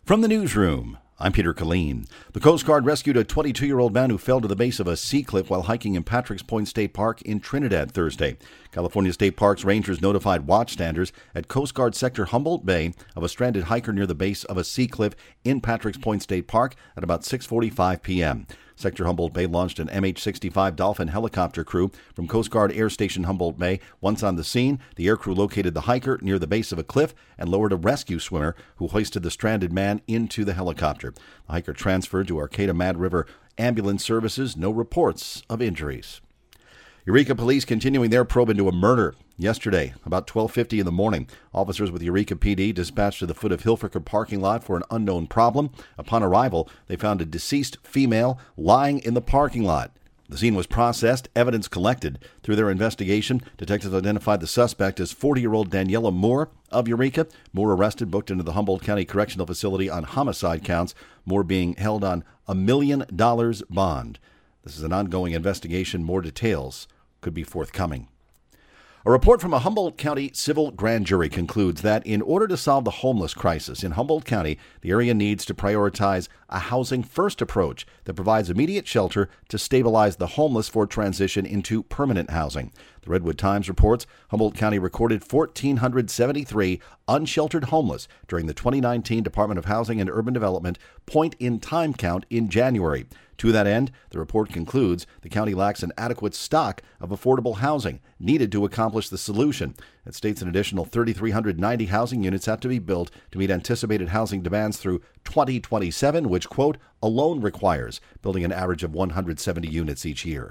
From the newsroom, I'm Peter Killeen. The Coast Guard rescued a 22-year-old man who fell to the base of a sea cliff while hiking in Patrick's Point State Park in Trinidad Thursday. California State Parks rangers notified watchstanders at Coast Guard Sector Humboldt Bay of a stranded hiker near the base of a sea cliff in Patrick's Point State Park at about 6:45 p.m. Sector Humboldt Bay launched an MH-65 Dolphin helicopter crew from Coast Guard Air Station Humboldt Bay. Once on the scene, the air crew located the hiker near the base of a cliff and lowered a rescue swimmer who hoisted the stranded man into the helicopter. The hiker transferred to Arcata Mad River Ambulance Services. No reports of injuries. Eureka police continuing their probe into a murder. Yesterday, about 12:50 in the morning, officers with Eureka PD dispatched to the foot of Hilfiker parking lot for an unknown problem. Upon arrival, they found a deceased female lying in the parking lot. The scene was processed, evidence collected. Through their investigation, detectives identified the suspect as 40-year-old Daniela Moore of Eureka. Moore arrested, booked into the Humboldt County Correctional Facility on homicide counts. Moore being held on $1 million bond. This is an ongoing investigation. More details could be forthcoming. A report from a Humboldt County civil grand jury concludes that in order to solve the homeless crisis in Humboldt County, the area needs to prioritize a housing-first approach that provides immediate shelter to stabilize the homeless for transition into permanent housing. The Redwood Times reports Humboldt County recorded 1,473 unsheltered homeless during the 2019 Department of Housing and Urban Development point-in-time count in January. To that end, the report concludes the county lacks an adequate stock of affordable housing needed to accomplish the solution. It states an additional 3,390 housing units have to be built to meet anticipated housing demands through 2027, which, quote, alone requires building an average of 170 units each year.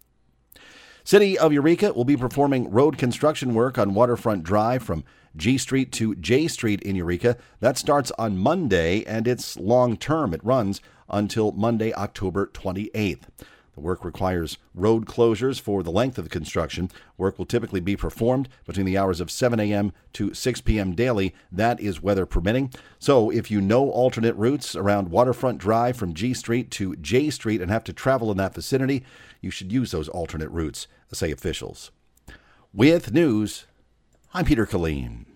City of Eureka will be performing road construction work on Waterfront Drive from G Street to J Street in Eureka. That starts on Monday, and it's long-term. It runs until Monday, October 28th. The work requires road closures for the length of the construction. Work will typically be performed between the hours of 7 a.m. to 6 p.m. daily. That is weather permitting. So if you know alternate routes around Waterfront Drive from G Street to J Street and have to travel in that vicinity, you should use those alternate routes, say officials. With news, I'm Peter Killeen.